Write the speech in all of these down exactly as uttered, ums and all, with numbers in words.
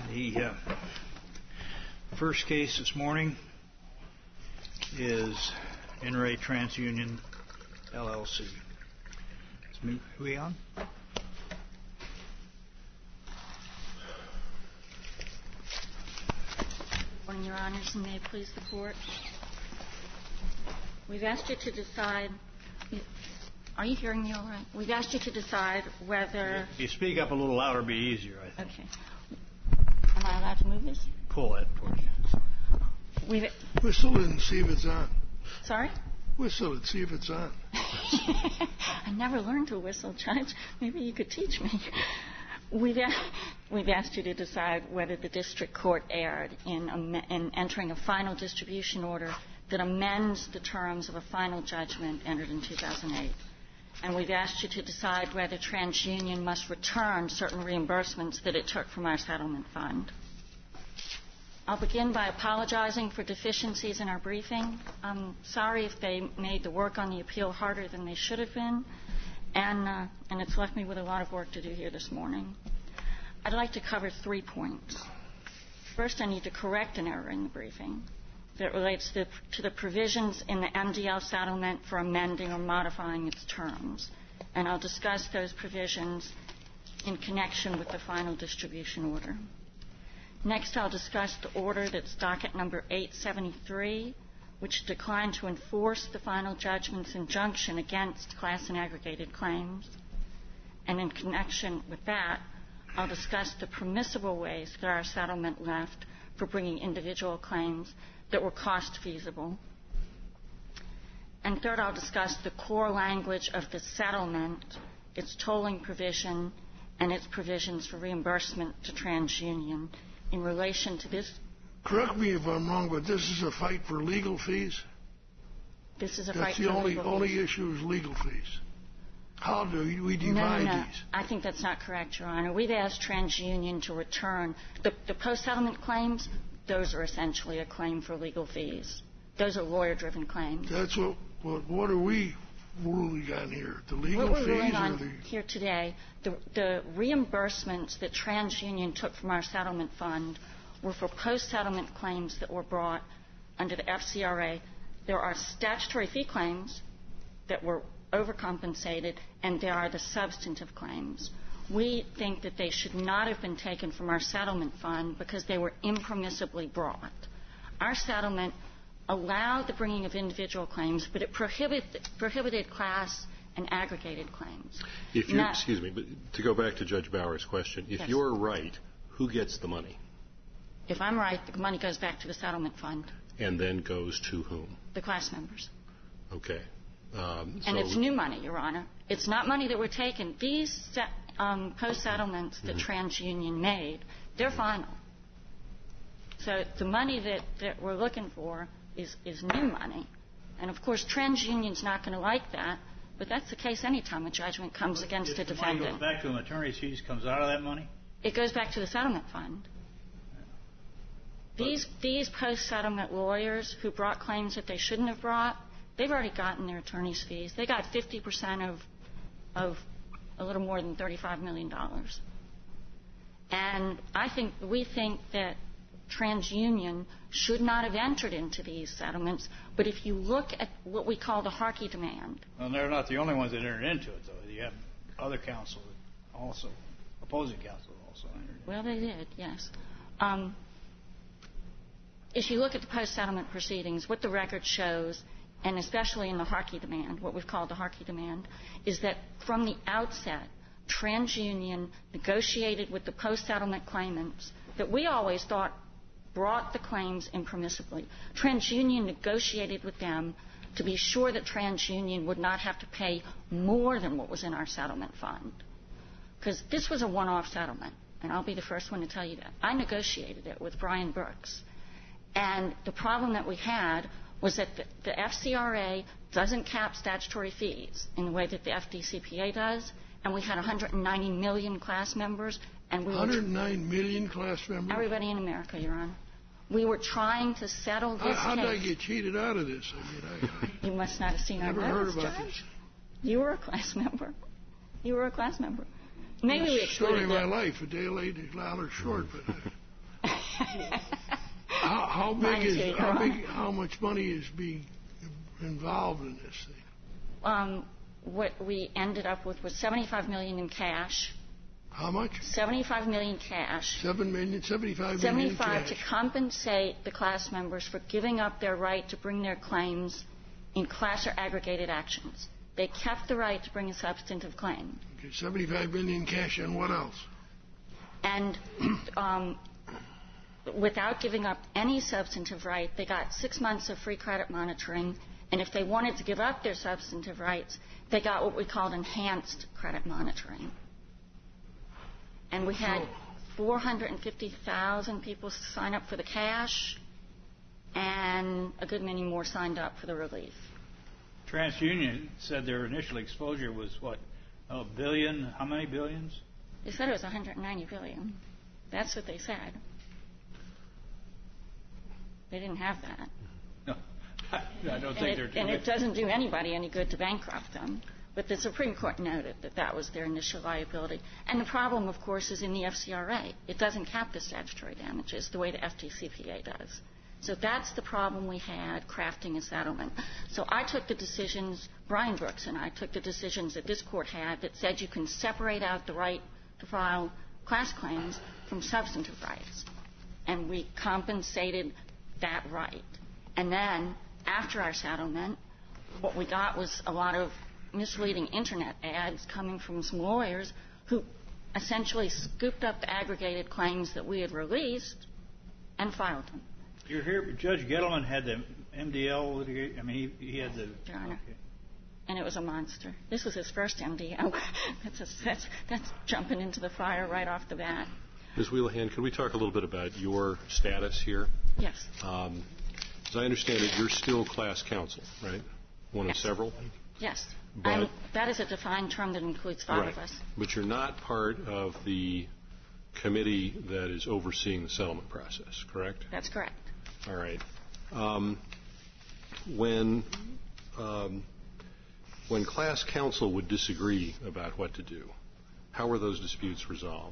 The uh, first case this morning is N R A TransUnion, L L C. Is we on? Good morning, Your Honors, and may it please the Court. We've asked you to decide... Are you hearing me all right? We've asked you to decide whether... If you speak up a little louder, it'll be easier, I think. Okay. Am I allowed to move this? Pull that towards you. We've... Whistle it and see if it's on. Sorry? Whistle it, see if it's on. I never learned to whistle, Judge. Maybe you could teach me. We've, a- we've asked you to decide whether the district court erred in, am- in entering a final distribution order that amends the terms of a final judgment entered in two thousand eight. And we've asked you to decide whether TransUnion must return certain reimbursements that it took from our settlement fund. I'll begin by apologizing for deficiencies in our briefing. I'm sorry if they made the work on the appeal harder than they should have been, and, uh, and it's left me with a lot of work to do here this morning. I'd like to cover three points. First, I need to correct an error in the briefing that relates to, to the provisions in the M D L settlement for amending or modifying its terms. And I'll discuss those provisions in connection with the final distribution order. Next, I'll discuss the order that's docket number eight seventy-three, which declined to enforce the final judgment's injunction against class and aggregated claims. And in connection with that, I'll discuss the permissible ways that our settlement left for bringing individual claims that were cost feasible. And third, I'll discuss the core language of the settlement, its tolling provision, and its provisions for reimbursement to TransUnion in relation to this. Correct me if I'm wrong, but this is a fight for legal fees? This is a That's fight the for only, legal only fees. issue is legal fees. How do we divide no, no, no. these? I think that's not correct, Your Honor. We've asked TransUnion to return the, the post-settlement claims. Those are essentially a claim for legal fees. Those are lawyer-driven claims. That's what, what, what are we ruling on here? The legal what we're fees ruling or on the... here today, the, the reimbursements that TransUnion took from our settlement fund were for post-settlement claims that were brought under the F C R A. There are statutory fee claims that were overcompensated, and there are the substantive claims. We think that they should not have been taken from our settlement fund because they were impermissibly brought. Our settlement allowed the bringing of individual claims, but it prohibited, prohibited class and aggregated claims. If you, excuse me, but to go back to Judge Bauer's question, if yes. you're right, who gets the money? If I'm right, the money goes back to the settlement fund. And then goes to whom? The class members. Okay. Um, and so it's new money, Your Honor. It's not money that we're taking. These set, um, post-settlements that mm-hmm. TransUnion made, they're final. So the money that, that we're looking for is, is new money. And, of course, TransUnion's not going to like that, but that's the case any time a judgment comes but against if a the defendant. money goes back to an attorney's fees, comes out of that money? It goes back to the settlement fund. These, these post-settlement lawyers who brought claims that they shouldn't have brought, they've already gotten their attorney's fees. They got fifty percent of, of a little more than thirty-five million dollars. And I think, we think that TransUnion should not have entered into these settlements, but if you look at what we call the Harkey demand. Well, they're not the only ones that entered into it, though. You have other counsel that also, opposing counsel also entered into it. Well, they did, yes. Um, if you look at the post-settlement proceedings, what the record shows, and especially in the Harkey demand, what we've called the Harkey demand, is that from the outset, TransUnion negotiated with the post-settlement claimants that we always thought brought the claims impermissibly. TransUnion negotiated with them to be sure that TransUnion would not have to pay more than what was in our settlement fund. Because this was a one-off settlement, and I'll be the first one to tell you that. I negotiated it with Brian Brooks. And the problem that we had was that the, the F C R A doesn't cap statutory fees in the way that the F D C P A does, and we had one hundred ninety million class members, and we one hundred nine million class members? Everybody in America, Your Honor. We were trying to settle this How case. How did I get cheated out of this? I mean, I, you must not have seen our never letters, heard about Judge. this. You were a class member. You were a class member. Maybe we Story excluded of my it. life, a day late, a dollar short, but... How, how big Mine too, is Your how Honor. big how much money is being involved in this thing? Um, what we ended up with was seventy-five million dollars in cash. How much? seventy-five million dollars cash. Seven million, seventy-five million seventy-five cash. to compensate the class members for giving up their right to bring their claims in class or aggregated actions. They kept the right to bring a substantive claim. Okay, seventy-five million cash, and what else? And um, without giving up any substantive right, they got six months of free credit monitoring. And if they wanted to give up their substantive rights, they got what we called enhanced credit monitoring. And we had four hundred fifty thousand people sign up for the cash, and a good many more signed up for the relief. TransUnion said their initial exposure was what, a billion? How many billions? They said it was one hundred ninety billion. That's what they said. They didn't have that. No, I don't And think it, they're. and it doesn't do anybody any good to bankrupt them. But the Supreme Court noted that that was their initial liability. And the problem, of course, is in the F C R A. It doesn't cap the statutory damages the way the F T C P A does. So that's the problem we had crafting a settlement. So I took the decisions, Brian Brooks and I took the decisions that this court had that said you can separate out the right to file class claims from substantive rights. And we compensated that right. And then, after our settlement, what we got was a lot of misleading Internet ads coming from some lawyers who essentially scooped up the aggregated claims that we had released and filed them. You're here, Judge Gettleman had the M D L litigation. I mean, he, he had the. Your Honor. Okay. And it was a monster. This was his first M D L. that's, a, that's, that's jumping into the fire right off the bat. Miz Wheelahan, can we talk a little bit about your status here? Yes. Um, as I understand it, you're still class counsel, right? One Yes. of several? Yes. But- I'm, that is a defined term that includes five right. of us. But you're not part of the committee that is overseeing the settlement process, correct? That's correct. All right. Um, when um, when class counsel would disagree about what to do, how were those disputes resolved?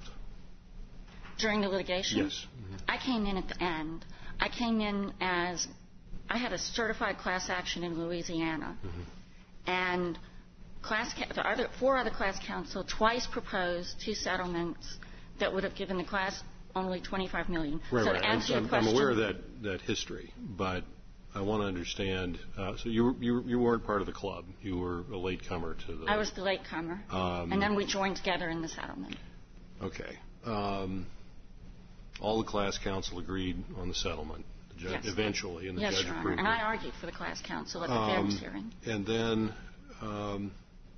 During the litigation? Yes. Mm-hmm. I came in at the end. I came in as I had a certified class action in Louisiana, Mm-hmm. and class ca- the other, four other class counsel twice proposed two settlements that would have given the class only twenty-five million Right, dollars. So right. to answer I'm, your I'm question, aware of that, that history, but I want to understand. Uh, so you, you you weren't part of the club. You were a latecomer to the. I was the latecomer, Um, and then we joined together in the settlement. Okay. Um, all the class counsel agreed on the settlement. The judge, Yes. Eventually, and the Yes, judge Your Honor. approved And it. I argued for the class counsel at the Um, fairness hearing. And then, um,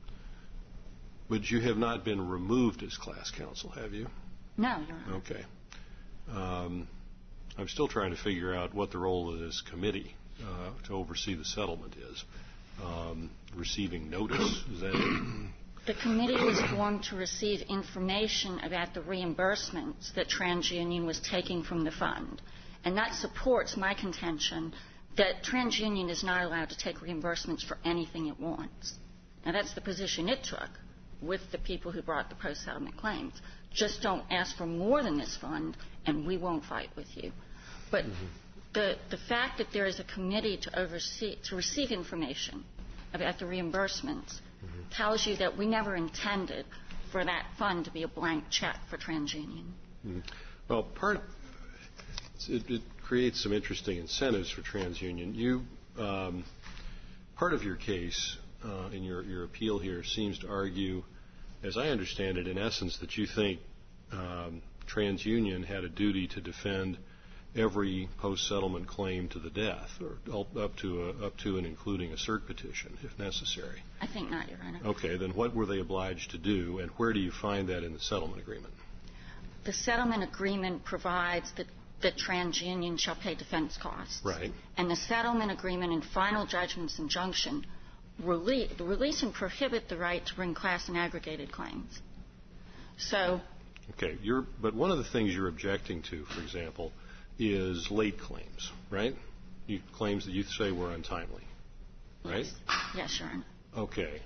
but you have not been removed as class counsel, have you? No, Your Honor. Okay. Um, I'm still trying to figure out what the role of this committee uh, to oversee the settlement is. Um, receiving notice, is that it? The committee was formed to receive information about the reimbursements that TransUnion was taking from the fund. And that supports my contention that TransUnion is not allowed to take reimbursements for anything it wants. Now, that's the position it took with the people who brought the post-settlement claims. Just don't ask for more than this fund, and we won't fight with you. But mm-hmm. the, the fact that there is a committee to oversee, to receive information about the reimbursements mm-hmm. tells you that we never intended for that fund to be a blank check for TransUnion. Mm-hmm. Well, part it, it creates some interesting incentives for TransUnion. You, um, part of your case uh, in your, your appeal here seems to argue, as I understand it, in essence, that you think um, TransUnion had a duty to defend every post-settlement claim to the death, or up to a, up to and including a cert petition, if necessary. I think not, Your Honor. Okay, then what were they obliged to do, and where do you find that in the settlement agreement? The settlement agreement provides that, that TransUnion shall pay defense costs. Right. And the settlement agreement and final judgment's injunction release, release and prohibit the right to bring class and aggregated claims. So. Okay, you're, but one of the things you're objecting to, for example, is late claims, right? You, claims that you say were untimely, right? Yes, yes, Your Honor. Okay.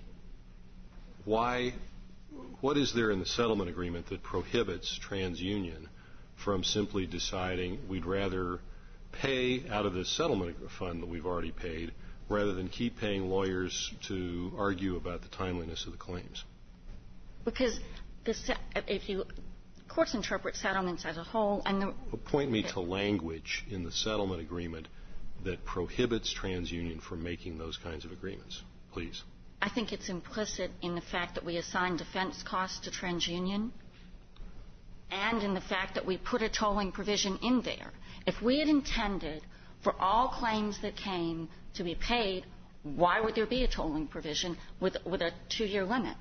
Why? What is there in the settlement agreement that prohibits TransUnion from simply deciding we'd rather pay out of this settlement fund that we've already paid rather than keep paying lawyers to argue about the timeliness of the claims? Because the se- if you courts interpret settlements as a whole, and the well, point me to language in the settlement agreement that prohibits TransUnion from making those kinds of agreements, please. I think it's implicit in the fact that we assign defense costs to TransUnion, and in the fact that we put a tolling provision in there. If we had intended for all claims that came to be paid, why would there be a tolling provision with, with a two-year limit?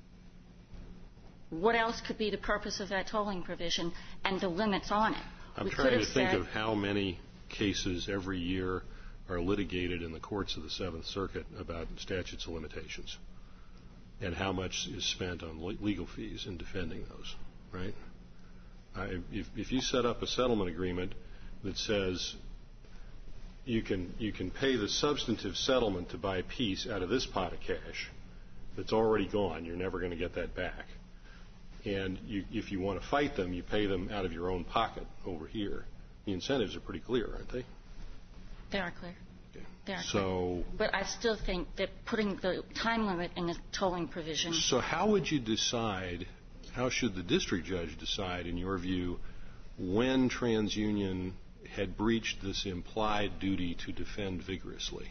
What else could be the purpose of that tolling provision and the limits on it? I'm we trying to think said, of how many cases every year are litigated in the courts of the Seventh Circuit about statutes of limitations and how much is spent on le- legal fees in defending those, right? I, if, if you set up a settlement agreement that says you can you can pay the substantive settlement to buy peace out of this pot of cash that's already gone, you're never going to get that back. And you, if you want to fight them, you pay them out of your own pocket over here. The incentives are pretty clear, aren't they? They are clear. Okay. They are so, clear. But I still think that putting the time limit in the tolling provision. So how would you decide, how should the district judge decide, in your view, when TransUnion had breached this implied duty to defend vigorously?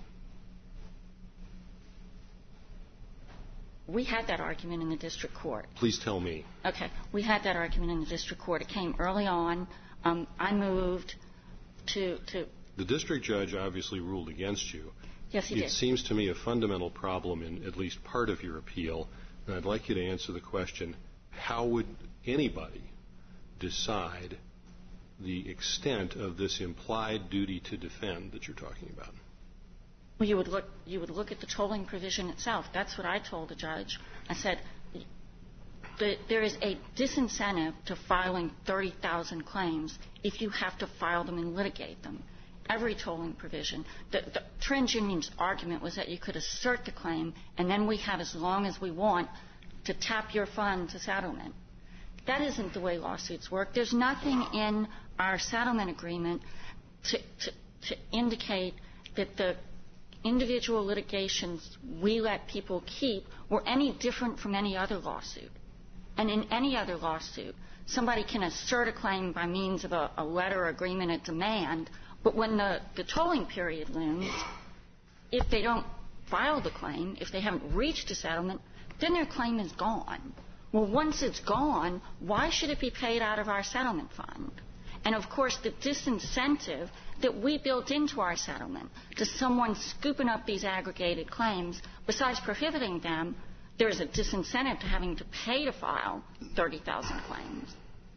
We had that argument in the district court. Please tell me. Okay. We had that argument in the district court. It came early on. Um, I moved to, to... The district judge obviously ruled against you. Yes, he it did. It seems to me a fundamental problem in at least part of your appeal, and I'd like you to answer the question, how would anybody decide the extent of this implied duty to defend that you're talking about? Well, you would look. You would look at the tolling provision itself. That's what I told the judge. I said that there is a disincentive to filing thirty thousand claims if you have to file them and litigate them. Every tolling provision. The, the TransUnion's argument was that you could assert the claim, and then we have as long as we want to tap your fund to settlement. That isn't the way lawsuits work. There's nothing in our settlement agreement to, to, to indicate that the individual litigations we let people keep were any different from any other lawsuit. And in any other lawsuit, somebody can assert a claim by means of a, a letter, agreement, a demand, but when the, the tolling period looms, if they don't file the claim, if they haven't reached a settlement, then their claim is gone. Well, once it's gone, why should it be paid out of our settlement fund? And, of course, the disincentive that we built into our settlement to someone scooping up these aggregated claims, besides prohibiting them, there is a disincentive to having to pay to file thirty thousand claims.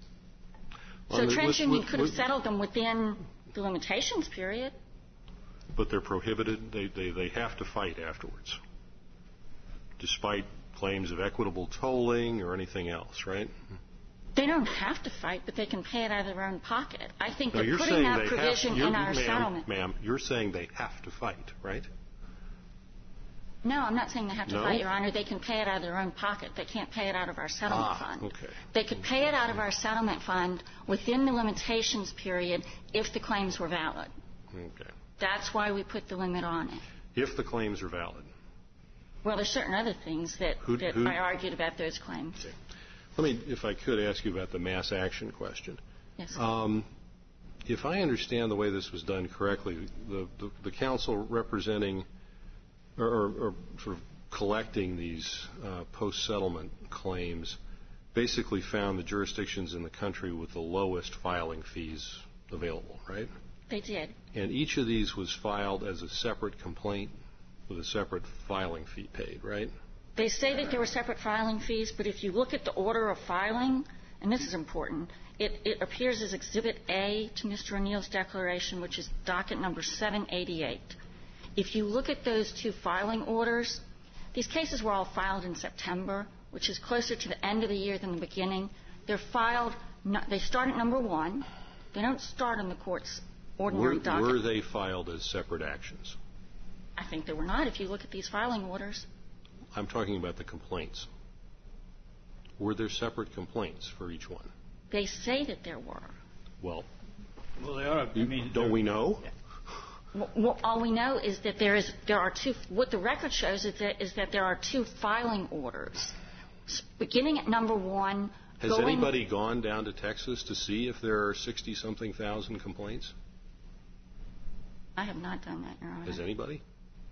Well, so TransUnion could have with, settled them within the limitations period. But they're prohibited. They, they, they have to fight afterwards, despite claims of equitable tolling or anything else, right? They don't have to fight, but they can pay it out of their own pocket. I think no, that you're putting saying that they provision have, in our ma'am, settlement. Ma'am, you're saying they have to fight, right? No, I'm not saying they have to no? fight, Your Honor. They can pay it out of their own pocket. They can't pay it out of our settlement ah, fund. Okay. They could pay it out of our settlement fund within the limitations period if the claims were valid. Okay. That's why we put the limit on it. If the claims are valid. Well, there's certain other things that, who, that who, I argued about those claims. Okay. Let me, if I could, ask you about the mass action question. Yes. Um, if I understand the way this was done correctly, the, the, the counsel representing or, or, or sort of collecting these uh, post-settlement claims basically found the jurisdictions in the country with the lowest filing fees available, right? They did. And each of these was filed as a separate complaint with a separate filing fee paid, right? They say that there were separate filing fees, but if you look at the order of filing, and this is important, it, it appears as Exhibit A to Mister O'Neill's declaration, which is docket number seven eighty-eight. If you look at those two filing orders, these cases were all filed in September, which is closer to the end of the year than the beginning. They're filed, they start at number one. They don't start in the court's ordinary were, docket. Were they filed as separate actions? I think they were not if you look at these filing orders. I'm talking about the complaints. Were there separate complaints for each one? They say that there were. Well, well, they ought to, I mean, don't we know? Well, all we know is that there is there are two. What the record shows is that is that there are two filing orders, beginning at number one. Has going, anybody gone down to Texas to see if there are sixty something thousand complaints? I have not done that, Your Honor. Has anybody?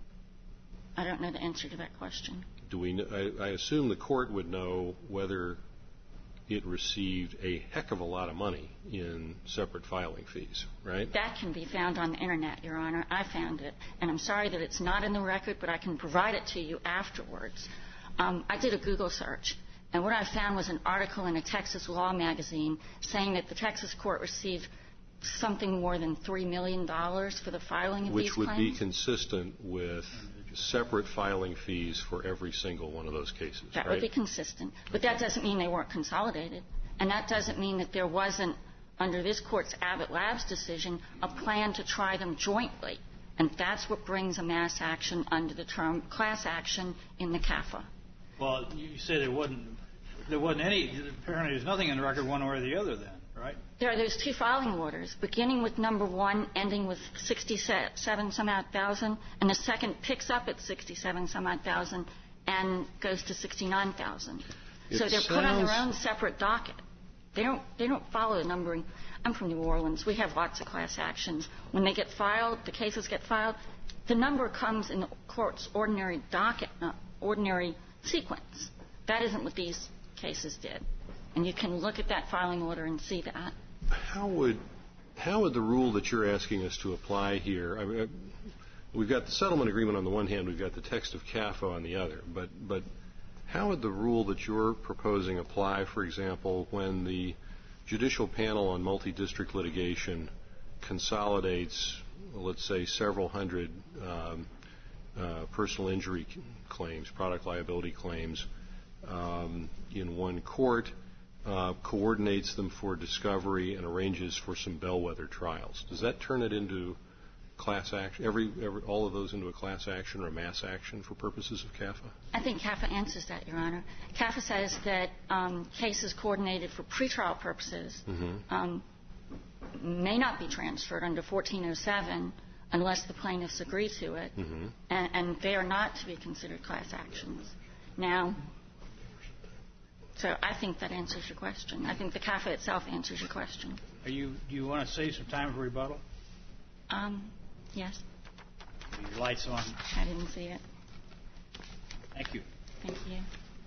I don't know the answer to that question. Do we? I, I assume the court would know whether it received a heck of a lot of money in separate filing fees, right? That can be found on the Internet, Your Honor. I found it. And I'm sorry that it's not in the record, but I can provide it to you afterwards. Um, I did a Google search, and what I found was an article in a Texas law magazine saying that the Texas court received something more than three million dollars for the filing of Which these would claims. be consistent with separate filing fees for every single one of those cases, That right? would be consistent. But that doesn't mean they weren't consolidated. And that doesn't mean that there wasn't, under this Court's Abbott Labs decision, a plan to try them jointly. And that's what brings a mass action under the term class action in the C A F A. Well, you say there wasn't, there wasn't any, apparently there's nothing in the record one way or the other then, right? There are those two filing orders, beginning with number one, ending with sixty-seven some odd thousand, and the second picks up at sixty-seven some odd thousand and goes to sixty-nine thousand. So they're put on their own separate docket. They don't, they don't follow the numbering. I'm from New Orleans. We have lots of class actions. When they get filed, the cases get filed, the number comes in the court's ordinary docket, uh, ordinary sequence. That isn't what these cases did. And you can look at that filing order and see that. How would how would the rule that you're asking us to apply here? I mean, we've got the settlement agreement on the one hand, we've got the text of C A F A on the other. But but how would the rule that you're proposing apply, for example, when the judicial panel on multi-district litigation consolidates, let's say, several hundred um, uh, personal injury claims, product liability claims, um, in one court? Uh, coordinates them for discovery and arranges for some bellwether trials. Does that turn it into class action, every, every, all of those into a class action or a mass action for purposes of C A F A? I think C A F A answers that, Your Honor. C A F A says that um, cases coordinated for pretrial purposes mm-hmm. um, may not be transferred under fourteen oh seven unless the plaintiffs agree to it, mm-hmm. and, and they are not to be considered class actions. Now, so I think that answers your question. I think the C A F A itself answers your question. Are you, do you want to save some time for rebuttal? Um, yes. Your light's on. I didn't see it. Thank you. Thank you.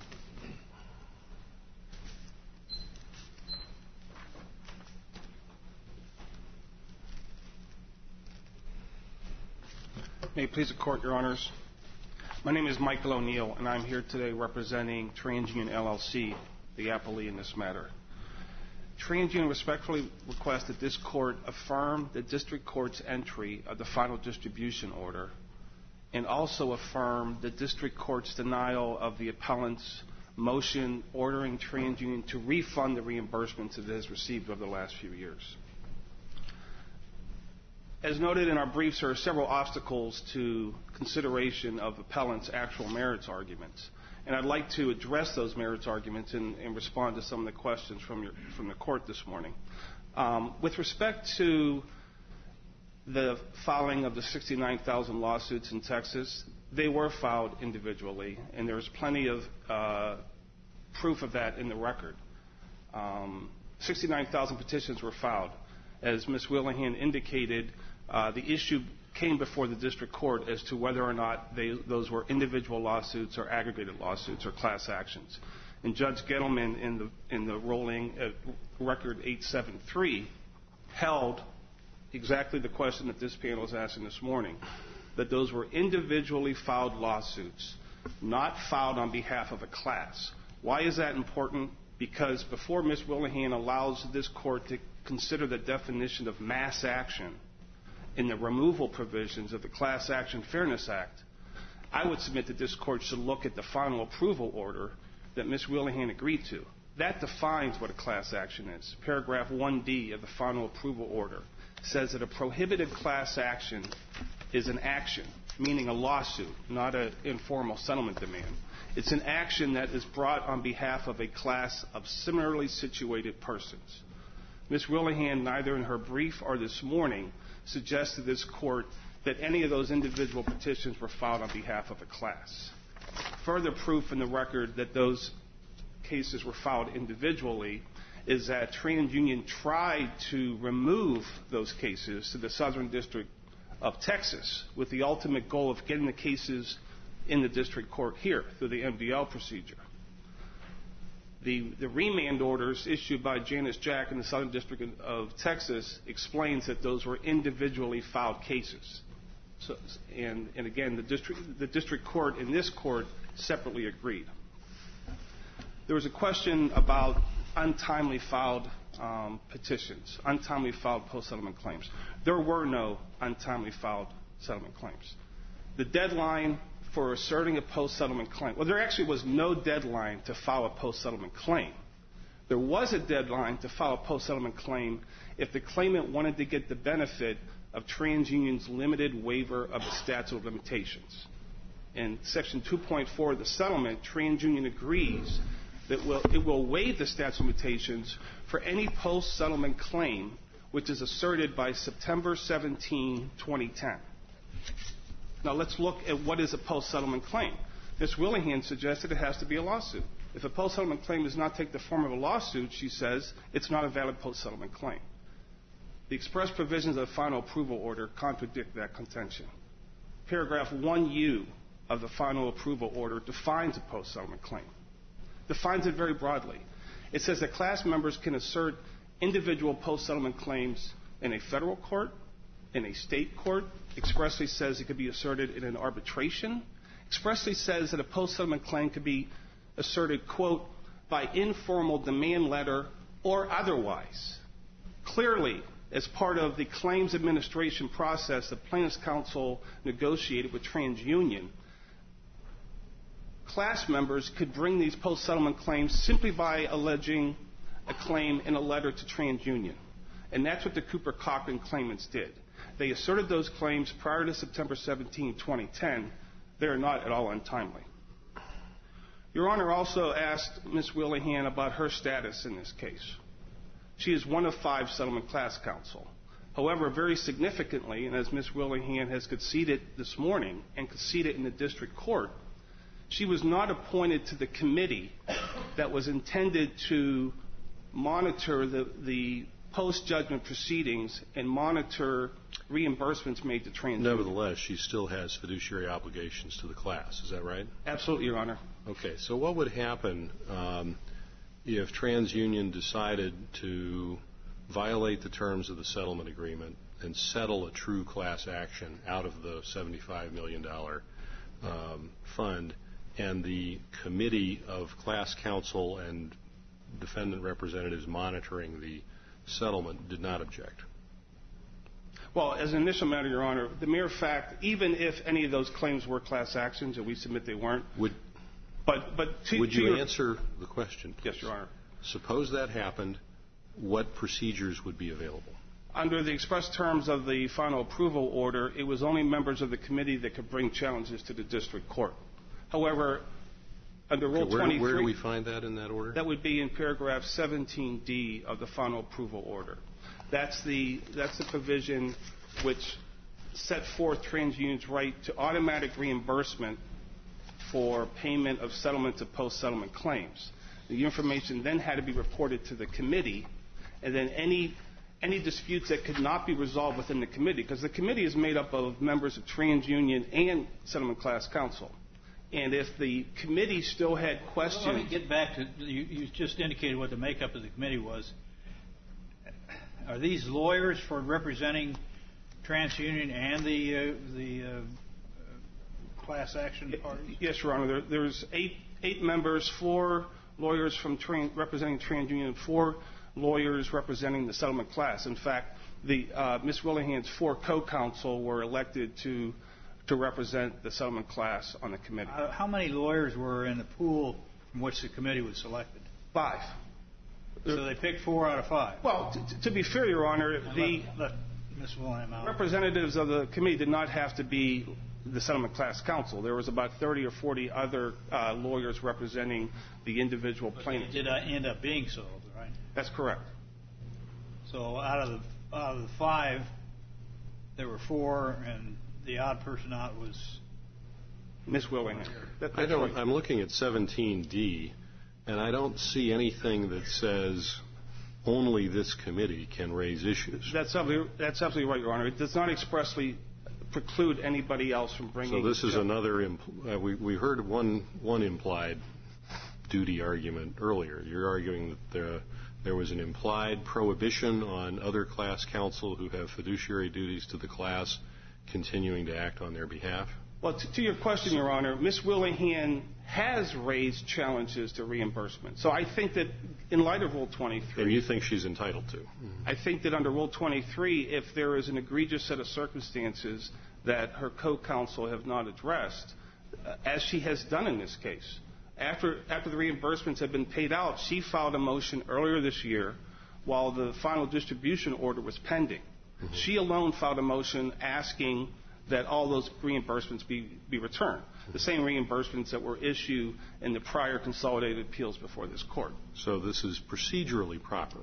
May it please the Court, Your Honors. My name is Michael O'Neill, and I'm here today representing TransUnion L L C, the appellee in this matter. TransUnion respectfully requests that this Court affirm the District Court's entry of the final distribution order and also affirm the District Court's denial of the appellant's motion ordering TransUnion to refund the reimbursements it has received over the last few years. As noted in our briefs, there are several obstacles to consideration of appellant's actual merits arguments. And I'd like to address those merits arguments and, and respond to some of the questions from, your, from the Court this morning. Um, with respect to the filing of the sixty-nine thousand lawsuits in Texas, they were filed individually, and there's plenty of uh, proof of that in the record. Um, sixty-nine thousand petitions were filed. As Miz Willingham indicated, uh, the issue came before the district court as to whether or not they, those were individual lawsuits or aggregated lawsuits or class actions. And Judge Gettleman, in the, in the ruling at Record eight seventy-three, held exactly the question that this panel is asking this morning, that those were individually filed lawsuits, not filed on behalf of a class. Why is that important? Because before Miz Willingham allows this court to consider the definition of mass action in the removal provisions of the Class Action Fairness Act, I would submit that this court should look at the final approval order that Miz Willingham agreed to. That defines what a class action is. Paragraph one D of the final approval order says that a prohibited class action is an action, meaning a lawsuit, not an informal settlement demand. It's an action that is brought on behalf of a class of similarly situated persons. Miz Willingham, neither in her brief or this morning, suggests to this Court that any of those individual petitions were filed on behalf of a class. Further proof in the record that those cases were filed individually is that TransUnion tried to remove those cases to the Southern District of Texas with the ultimate goal of getting the cases in the district court here through the M D L procedure. The, the remand orders issued by Janice Jack in the Southern District of Texas explains that those were individually filed cases. So, and, and again, the district, the district court in this court separately agreed. There was a question about untimely filed um, petitions, untimely filed post-settlement claims. There were no untimely filed settlement claims. The deadline for asserting a post-settlement claim, well, there actually was no deadline to file a post-settlement claim. There was a deadline to file a post-settlement claim if the claimant wanted to get the benefit of TransUnion's limited waiver of the statute of limitations. In Section two point four of the settlement, TransUnion agrees that will, it will waive the statute of limitations for any post-settlement claim which is asserted by September seventeenth, twenty ten. Now let's look at what is a post-settlement claim. Miz Willingham suggested it has to be a lawsuit. If a post-settlement claim does not take the form of a lawsuit, she says, it's not a valid post-settlement claim. The express provisions of the final approval order contradict that contention. Paragraph one U of the final approval order defines a post-settlement claim. Defines it very broadly. It says that class members can assert individual post-settlement claims in a federal court, in a state court. Expressly says it could be asserted in an arbitration. Expressly says that a post-settlement claim could be asserted, quote, by informal demand letter or otherwise. Clearly, as part of the claims administration process the plaintiff's counsel negotiated with TransUnion, class members could bring these post-settlement claims simply by alleging a claim in a letter to TransUnion. And that's what the Cooper-Cochran claimants did. They asserted those claims prior to September seventeenth, twenty ten. They are not at all untimely. Your Honor also asked Miz Willingham about her status in this case. She is one of five settlement class counsel. However, very significantly, and as Miz Willingham has conceded this morning and conceded in the district court, she was not appointed to the committee that was intended to monitor the, the post-judgment proceedings and monitor reimbursements made to TransUnion. Nevertheless, she still has fiduciary obligations to the class. Is that right? Absolutely, Your Honor. Okay. So what would happen um, if TransUnion decided to violate the terms of the settlement agreement and settle a true class action out of the seventy-five million dollars um, fund, and the committee of class counsel and defendant representatives monitoring the settlement did not object? Well, as an initial matter, Your Honor, the mere fact, even if any of those claims were class actions, and we submit they weren't, would, but, but to, would to you your, answer the question, please? Yes, Your Honor. Suppose that happened, what procedures would be available? Under the express terms of the final approval order, it was only members of the committee that could bring challenges to the district court. However, under Rule okay, where, twenty-three... Where do we find that in that order? That would be in paragraph seventeen D of the final approval order. That's the, that's the provision which set forth TransUnion's right to automatic reimbursement for payment of settlements of post-settlement claims. The information then had to be reported to the committee, and then any any disputes that could not be resolved within the committee, because the committee is made up of members of TransUnion and settlement class counsel. And if the committee still had questions... Well, let me get back to, you, you just indicated what the makeup of the committee was. Are these lawyers for representing TransUnion and the, uh, the uh, class action parties? Yes, Your Honor. There, there's eight, eight members, four lawyers from tran- representing TransUnion, four lawyers representing the settlement class. In fact, the, uh, Miz Willingham's four co-counsel were elected to to represent the settlement class on the committee. Uh, how many lawyers were in the pool from which the committee was selected? Five. So they picked four out of five. Well, t- to be fair, Your Honor, Now the let, let Miz Willingham out. representatives of the committee did not have to be the settlement class counsel. There was about thirty or forty other uh, lawyers representing the individual But plaintiffs. they did uh, end up being so, right? That's correct. So out of the out of the five, there were four, and the odd person out was Miz Willingham. That, I don't, I'm looking at seventeen D, and I don't see anything that says only this committee can raise issues. That's absolutely, that's absolutely right, Your Honor. It does not expressly preclude anybody else from bringing. So this is another. Impl- uh, we we heard one one implied duty argument earlier. You're arguing that there there was an implied prohibition on other class counsel who have fiduciary duties to the class continuing to act on their behalf. Well, to, to your question, Your Honor, Miz Willingham has raised challenges to reimbursement. So I think that in light of Rule twenty-three... And you think she's entitled to? I think that under Rule twenty-three, if there is an egregious set of circumstances that her co-counsel have not addressed, uh, as she has done in this case, after, after the reimbursements have been paid out, she filed a motion earlier this year while the final distribution order was pending. Mm-hmm. She alone filed a motion asking that all those reimbursements be, be returned, the same reimbursements that were issued in the prior consolidated appeals before this court. So this is procedurally proper.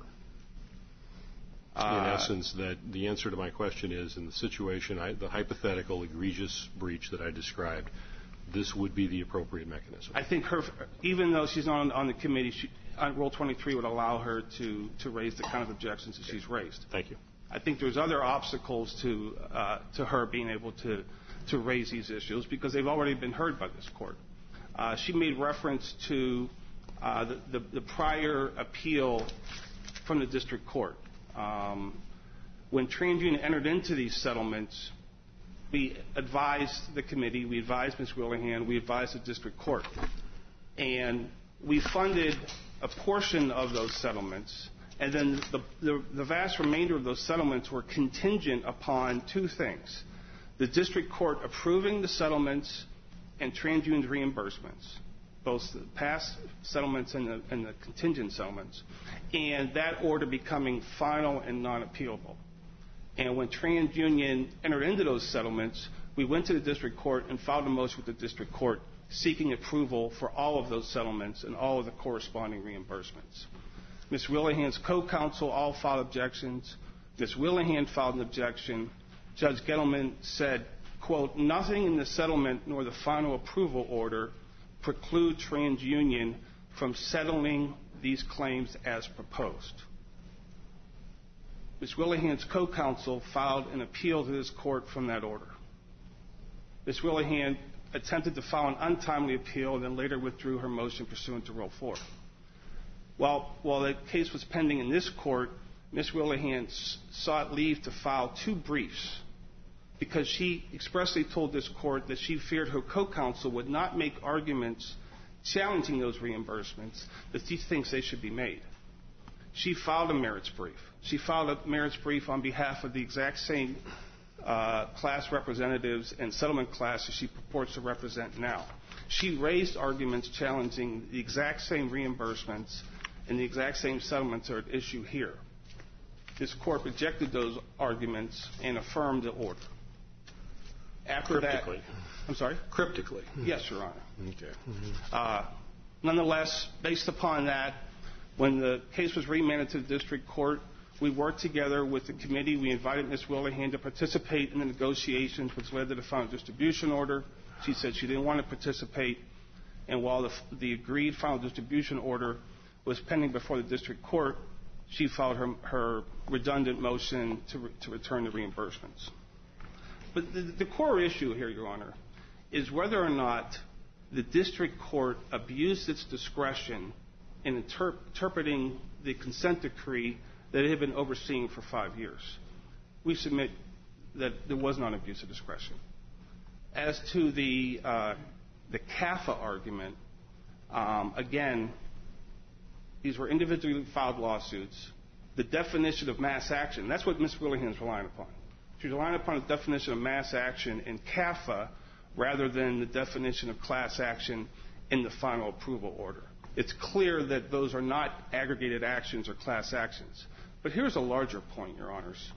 In Uh, essence, that the answer to my question is, in the situation, I, the hypothetical egregious breach that I described, this would be the appropriate mechanism. I think her, even though she's not on, on the committee, she, on Rule twenty-three would allow her to, to raise the kind of objections that she's raised. Thank you. I think there's other obstacles to uh, to her being able to to raise these issues because they've already been heard by this court. Uh, she made reference to uh, the, the, the prior appeal from the district court. Um, when TransUnion entered into these settlements, we advised the committee, we advised Miz Willingham, we advised the district court, and we funded a portion of those settlements. And then the, the, the vast remainder of those settlements were contingent upon two things: the district court approving the settlements and TransUnion's reimbursements, both the past settlements and the, and the contingent settlements, and that order becoming final and non-appealable. And when TransUnion entered into those settlements, we went to the district court and filed a motion with the district court seeking approval for all of those settlements and all of the corresponding reimbursements. Miz Willingham's co-counsel all filed objections. Miz Willingham filed an objection. Judge Gettleman said, quote, "Nothing in the settlement nor the final approval order preclude TransUnion from settling these claims as proposed." Miz Willingham's co-counsel filed an appeal to this court from that order. Miz Willingham attempted to file an untimely appeal and then later withdrew her motion pursuant to Rule four. While, while the case was pending in this court, Miz Willingham s- sought leave to file two briefs because she expressly told this court that she feared her co-counsel would not make arguments challenging those reimbursements that she thinks they should be made. She filed a merits brief. She filed a merits brief on behalf of the exact same uh, class representatives and settlement classes she purports to represent now. She raised arguments challenging the exact same reimbursements and the exact same settlements are at issue here. This court rejected those arguments and affirmed the order. After Cryptically. that, I'm sorry? Cryptically. Yes, Your Honor. Okay. Uh, nonetheless, based upon that, when the case was remanded to the district court, we worked together with the committee. We invited Miz Willingham to participate in the negotiations, which led to the final distribution order. She said she didn't want to participate, and while the, the agreed final distribution order was pending before the district court, she filed her, her redundant motion to, re, to return the reimbursements. But the, the core issue here, Your Honor, is whether or not the district court abused its discretion in interp- interpreting the consent decree that it had been overseeing for five years. We submit that there was not abuse of discretion. As to the uh, the C A F A argument, um, again, these were individually filed lawsuits. The definition of mass action, that's what Miz Willingham is relying upon. She's relying upon the definition of mass action in C A F A rather than the definition of class action in the final approval order. It's clear that those are not aggregated actions or class actions. But here's a larger point, Your Honors.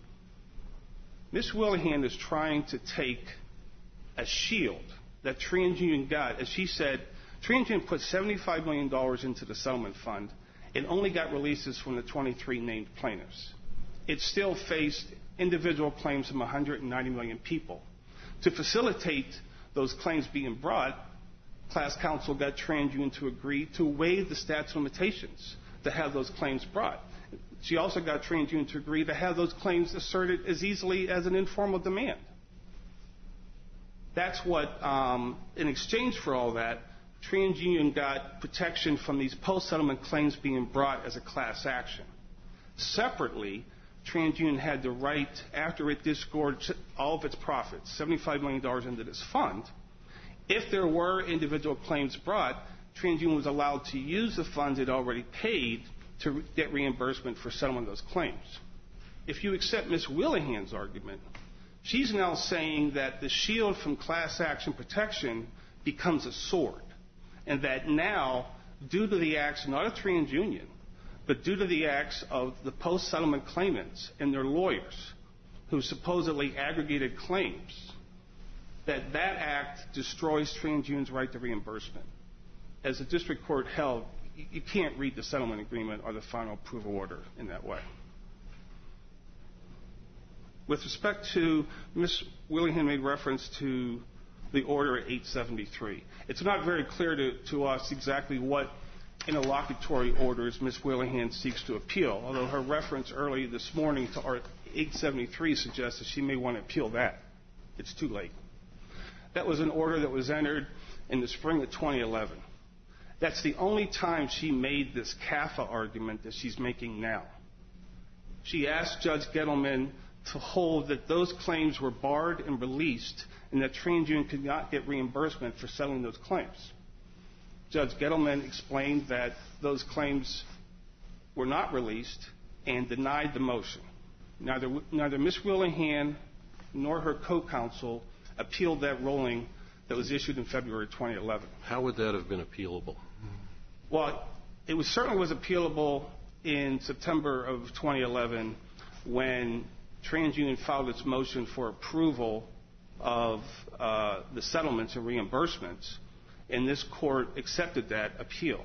Miz Willingham is trying to take a shield that TransUnion got. As she said, TransUnion put seventy-five million dollars into the settlement fund and only got releases from the twenty-three named plaintiffs. it still faced individual claims from one hundred ninety million people. To facilitate those claims being brought, class counsel got TransUnion to agree to waive the statute of limitations to have those claims brought. She also got TransUnion to agree to have those claims asserted as easily as an informal demand. That's what, um, in exchange for all that, TransUnion got protection from these post-settlement claims being brought as a class action. Separately, TransUnion had the right, after it disgorged all of its profits, seventy-five million dollars into this fund, if there were individual claims brought, TransUnion was allowed to use the funds it already paid to get reimbursement for settling those claims. If you accept Miz Willihan's argument, she's now saying that the shield from class action protection becomes a sword, and that now, due to the acts not of TransUnion, but due to the acts of the post-settlement claimants and their lawyers who supposedly aggregated claims, that that act destroys TransUnion's right to reimbursement. As the district court held, you can't read the settlement agreement or the final approval order in that way. With respect to, Miz Willihan made reference to the order at eight seventy-three. It's not very clear to, to us exactly what interlocutory orders Miz Willihan seeks to appeal, although her reference early this morning to eight seventy-three suggests that she may want to appeal that. It's too late. That was an order that was entered in the spring of twenty eleven. That's the only time she made this C A F A argument that she's making now. She asked Judge Gettleman to hold that those claims were barred and released and that TransUnion could not get reimbursement for settling those claims. Judge Gettleman explained that those claims were not released and denied the motion. Neither, neither Miz Willihan nor her co-counsel appealed that ruling that was issued in February twenty eleven. How would that have been appealable? Well, it was, certainly was appealable in September of twenty eleven when TransUnion filed its motion for approval of uh, the settlements and reimbursements, and this court accepted that appeal.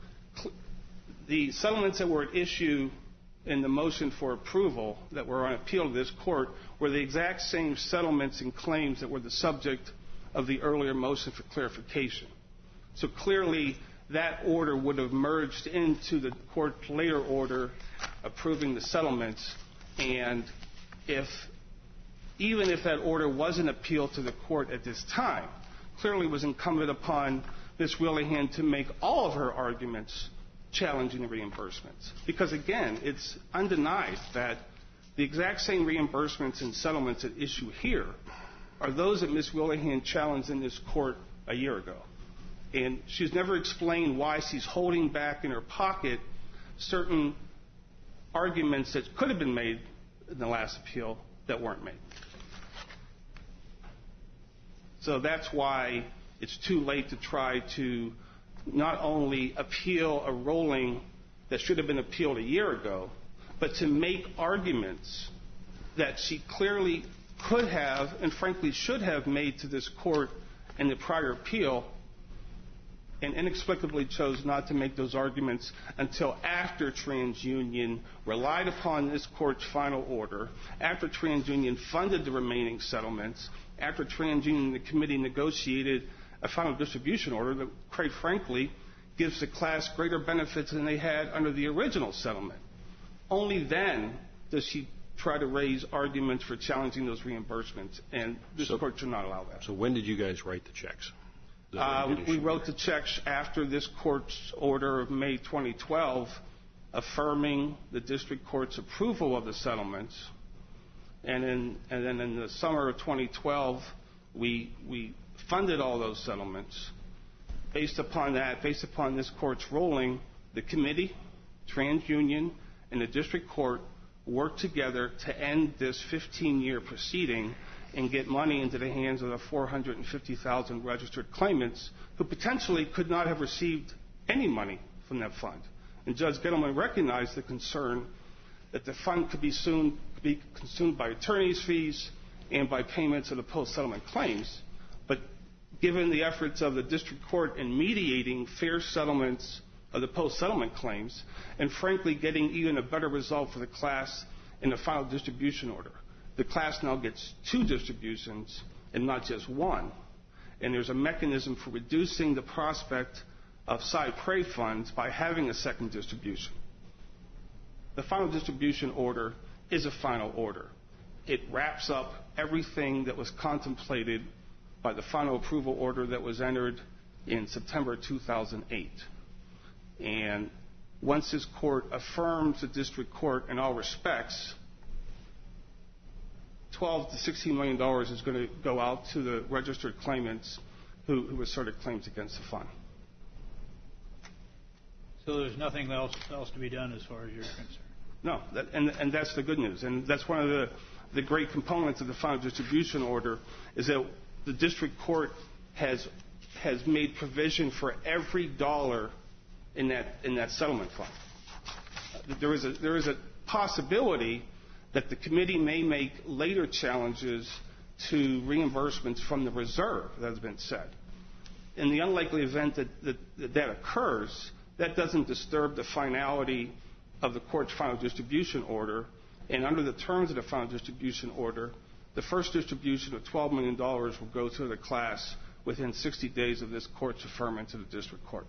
The settlements that were at issue in the motion for approval that were on appeal to this court were the exact same settlements and claims that were the subject of the earlier motion for clarification. So clearly, that order would have merged into the court's later order approving the settlements, and if, even if that order wasn't appealed to the court at this time, clearly it was incumbent upon Miz Willihan to make all of her arguments challenging the reimbursements. Because again, it's undenied that the exact same reimbursements and settlements at issue here are those that Miz Willihan challenged in this court a year ago. And she's never explained why she's holding back in her pocket certain arguments that could have been made in the last appeal that weren't made. So that's why it's too late to try to not only appeal a ruling that should have been appealed a year ago, but to make arguments that she clearly could have and frankly should have made to this court in the prior appeal, and inexplicably chose not to make those arguments until after TransUnion relied upon this court's final order, after TransUnion funded the remaining settlements, after TransUnion and the committee negotiated a final distribution order that, quite frankly, gives the class greater benefits than they had under the original settlement. Only then does she try to raise arguments for challenging those reimbursements, and this so, court should not allow that. So when did you guys write the checks? Uh, we wrote the checks after this court's order of May twenty twelve affirming the district court's approval of the settlements. And, in, and then in the summer of twenty twelve, we, we funded all those settlements. Based upon that, based upon this court's ruling, the committee, TransUnion, and the district court worked together to end this fifteen-year proceeding and get money into the hands of the four hundred fifty thousand registered claimants who potentially could not have received any money from that fund. And Judge Gettleman recognized the concern that the fund could be soon be consumed by attorney's fees and by payments of the post-settlement claims. But given the efforts of the district court in mediating fair settlements of the post-settlement claims, and frankly getting even a better result for the class in the final distribution order. The class now gets two distributions and not just one. And there's a mechanism for reducing the prospect of side prey funds by having a second distribution. The final distribution order is a final order. It wraps up everything that was contemplated by the final approval order that was entered in September two thousand eight. And once this court affirms the district court in all respects, twelve to sixteen million dollars is going to go out to the registered claimants who, who asserted claims against the fund. So there's nothing else else to be done as far as you're concerned? No, that, and, and that's the good news. And that's one of the, the great components of the final distribution order is that the district court has has made provision for every dollar in that in that settlement fund. There is a there is a possibility that the committee may make later challenges to reimbursements from the reserve, that has been said. In the unlikely event that that, that, that occurs, that doesn't disturb the finality of the court's final distribution order, and under the terms of the final distribution order, the first distribution of twelve million dollars will go to the class within sixty days of this court's affirmation to the district court.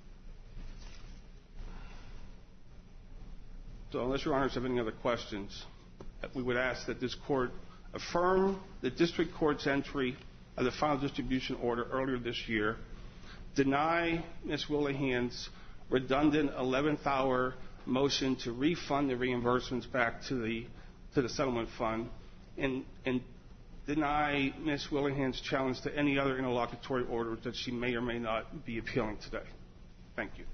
So unless Your Honors have any other questions, we would ask that this court affirm the district court's entry of the final distribution order earlier this year, deny Miz Willihan's redundant eleventh hour motion to refund the reimbursements back to the to the settlement fund, and, and deny Miz Willihan's challenge to any other interlocutory orders that she may or may not be appealing today. Thank you.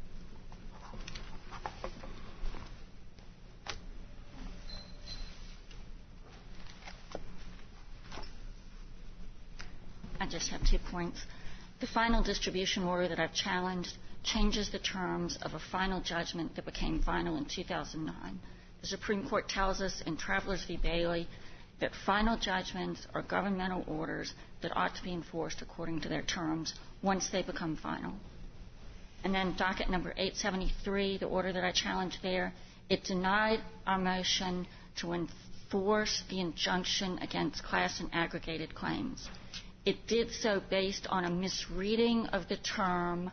I just have two points. The final distribution order that I've challenged changes the terms of a final judgment that became final in two thousand nine. The Supreme Court tells us in Travelers v. Bailey that final judgments are governmental orders that ought to be enforced according to their terms once they become final. And then docket number eight seventy-three, the order that I challenged there, it denied our motion to enforce the injunction against class and aggregated claims. It did so based on a misreading of the term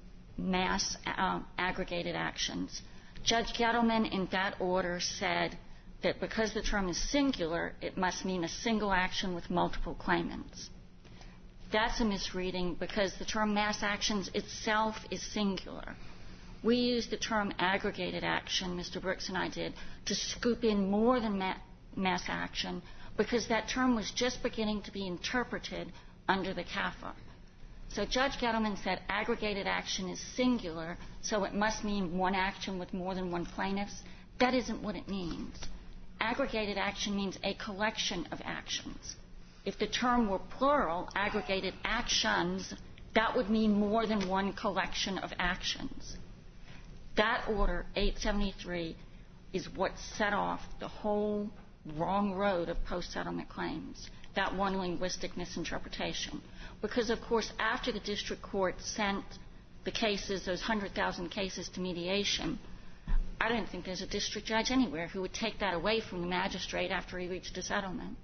mass uh, aggregated actions. Judge Gettleman in that order said that because the term is singular, it must mean a single action with multiple claimants. That's a misreading because the term mass actions itself is singular. We used the term aggregated action, Mister Brooks and I did, to scoop in more than ma- mass action because that term was just beginning to be interpreted under the C A F A. So Judge Gettleman said aggregated action is singular, so it must mean one action with more than one plaintiff. That isn't what it means. Aggregated action means a collection of actions. If the term were plural, aggregated actions, that would mean more than one collection of actions. That order, eight seventy-three, is what set off the whole wrong road of post-settlement claims, that one linguistic misinterpretation. Because, of course, after the district court sent the cases, those one hundred thousand cases, to mediation, I don't think there's a district judge anywhere who would take that away from the magistrate after he reached a settlement.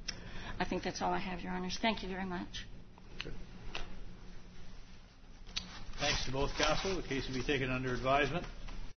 I think that's all I have, Your Honors. Thank you very much. Thanks to both counsel. The case will be taken under advisement.